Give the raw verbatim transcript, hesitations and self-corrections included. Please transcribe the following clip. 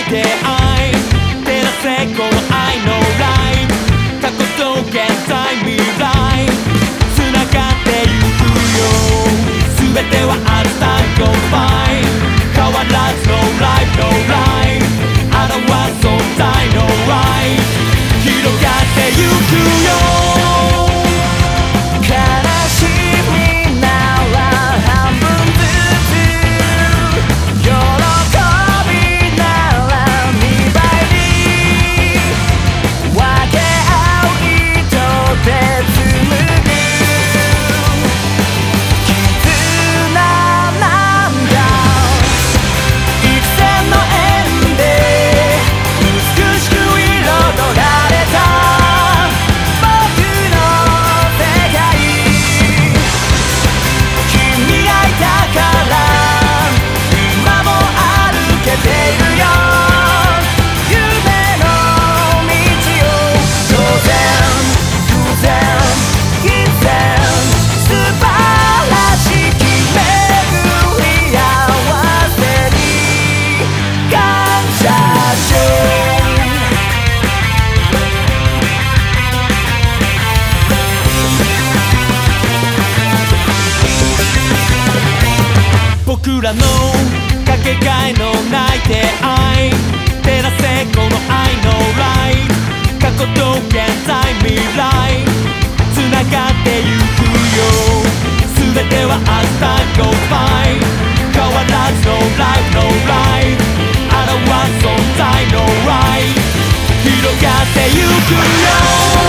出会い照らせこの愛のライト過去と現在未来つながってゆくよ全ては明日 Goes by 変わらず No life no life 表す存在 No right 広がってゆくよ僕らのかけがえのない出会い照らせこの愛のライト過去と現在未来つながってゆくよ全ては明日 Goes by 変わらず No life no life 表す存在 No right 広がってゆくよ